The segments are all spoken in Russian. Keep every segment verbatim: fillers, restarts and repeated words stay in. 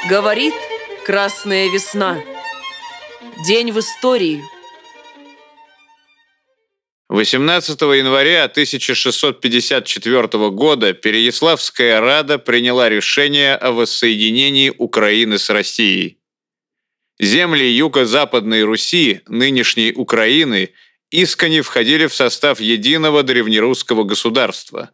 Говорит Красная Весна. День в истории. восемнадцатого января тысяча шестьсот пятьдесят четвёртого года Переяславская Рада приняла решение о воссоединении Украины с Россией. Земли юго-западной Руси, нынешней Украины, искони входили в состав единого древнерусского государства.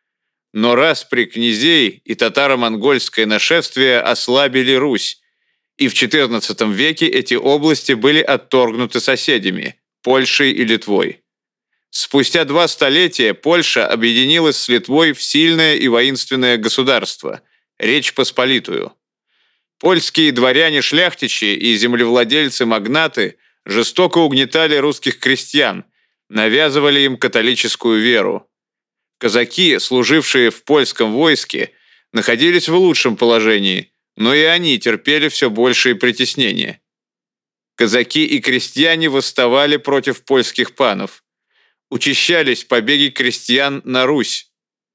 Но распри князей и татаро-монгольское нашествие ослабили Русь, и в четырнадцатом веке эти области были отторгнуты соседями – Польшей и Литвой. Спустя два столетия Польша объединилась с Литвой в сильное и воинственное государство – Речь Посполитую. Польские дворяне-шляхтичи и землевладельцы-магнаты жестоко угнетали русских крестьян, навязывали им католическую веру. Казаки, служившие в польском войске, находились в лучшем положении, но и они терпели все большие притеснения. Казаки и крестьяне восставали против польских панов. Учащались побеги крестьян на Русь.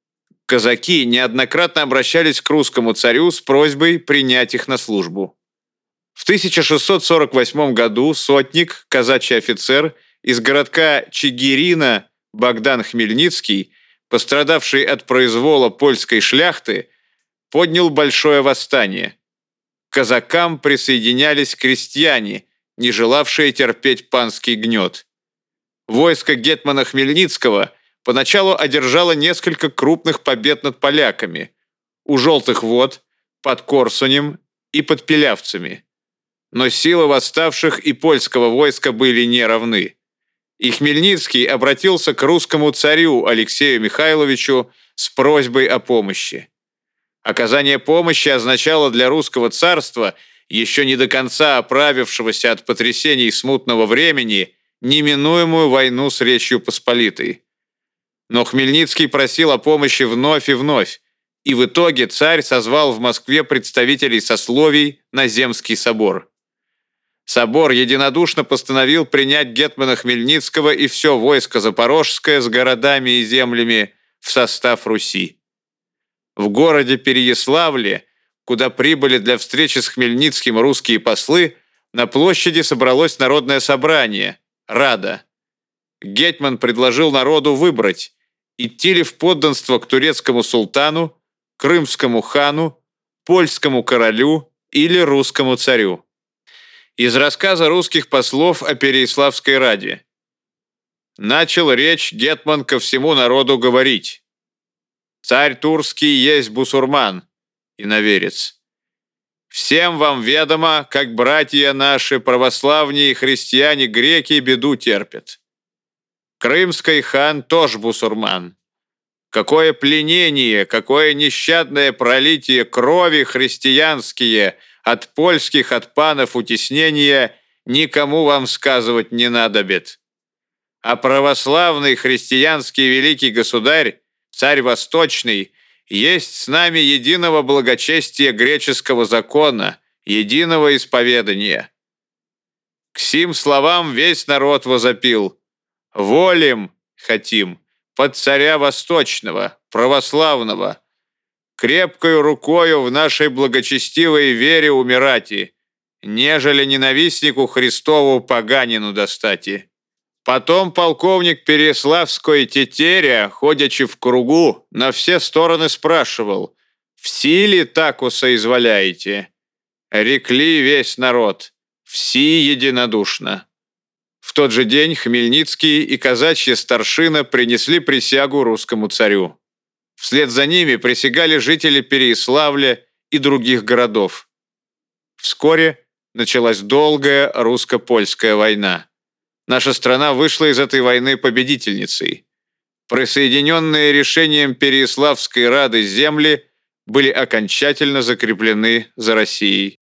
Казаки неоднократно обращались к русскому царю с просьбой принять их на службу. В тысяча шестьсот сорок восьмом году сотник, казачий офицер из городка Чигирина Богдан Хмельницкий, пострадавший от произвола польской шляхты, поднял большое восстание. К казакам присоединялись крестьяне, не желавшие терпеть панский гнет. Войско гетмана Хмельницкого поначалу одержало несколько крупных побед над поляками у Желтых вод, под Корсунем и под Пилявцами. Но силы восставших и польского войска были неравны. И Хмельницкий обратился к русскому царю Алексею Михайловичу с просьбой о помощи. Оказание помощи означало для русского царства, еще не до конца оправившегося от потрясений смутного времени, неминуемую войну с Речью Посполитой. Но Хмельницкий просил о помощи вновь и вновь, и в итоге царь созвал в Москве представителей сословий на Земский собор. Собор единодушно постановил принять гетмана Хмельницкого и все войско Запорожское с городами и землями в состав Руси. В городе Переяславле, куда прибыли для встречи с Хмельницким русские послы, на площади собралось народное собрание – Рада. Гетман предложил народу выбрать, идти ли в подданство к турецкому султану, крымскому хану, польскому королю или русскому царю. Из рассказа русских послов о Переяславской Раде. Начал речь гетман ко всему народу говорить: «Царь Турский есть бусурман, иноверец. Всем вам ведомо, как братья наши, православные христиане-греки, беду терпят. Крымский хан тоже бусурман. Какое пленение, какое нещадное пролитие крови христианские от польских, от панов утеснения никому вам сказывать не надобит. А православный христианский великий государь, царь Восточный, есть с нами единого благочестия греческого закона, единого исповедания». К сим словам весь народ возопил: «Волим, хотим, под царя Восточного, православного, крепкою рукою в нашей благочестивой вере умирати, нежели ненавистнику Христову поганину достати». Потом полковник Переяславской Тетеря, ходячи в кругу, на все стороны спрашивал: «В силе таку соизволяете?» Рекли весь народ: «Все единодушно». В тот же день Хмельницкий и казачья старшина принесли присягу русскому царю. Вслед за ними присягали жители Переяславля и других городов. Вскоре началась долгая русско-польская война. Наша страна вышла из этой войны победительницей. Присоединенные решением Переяславской Рады земли были окончательно закреплены за Россией.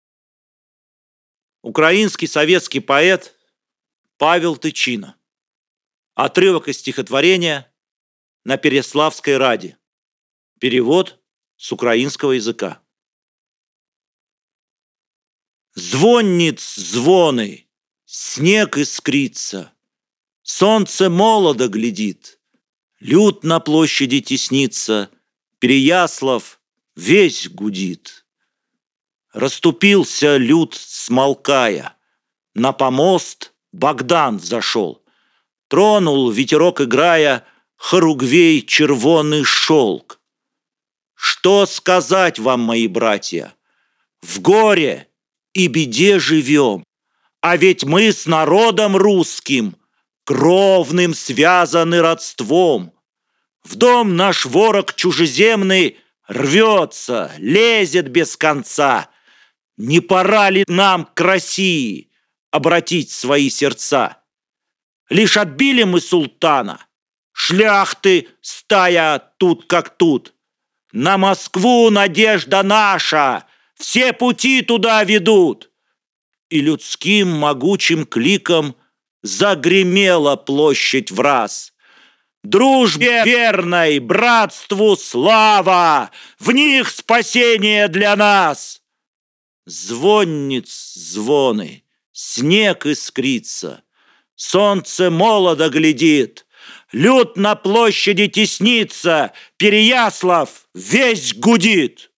Украинский советский поэт Павел Тычина. Отрывок из стихотворения «На Переяславской Раде». Перевод с украинского языка. Звонниц звоны, снег искрится, солнце молодо глядит, люд на площади теснится, Переяслав весь гудит. Расступился люд, смолкая. На помост Богдан взошел. Тронул, ветерок играя, хоругвей червоный шелк. Что сказать вам, мои братья? В горе и беде живем, а ведь мы с народом русским кровным связаны родством. В дом наш ворог чужеземный рвется, лезет без конца. Не пора ли нам к России обратить свои сердца? Лишь отбили мы султана, шляхты стая тут как тут. На Москву надежда наша, все пути туда ведут. И людским могучим кликом загремела площадь враз. Дружбе верной, братству слава, в них спасение для нас. Звонниц звоны, снег искрится, солнце молодо глядит, люд на площади теснится, Переяслав весь гудит.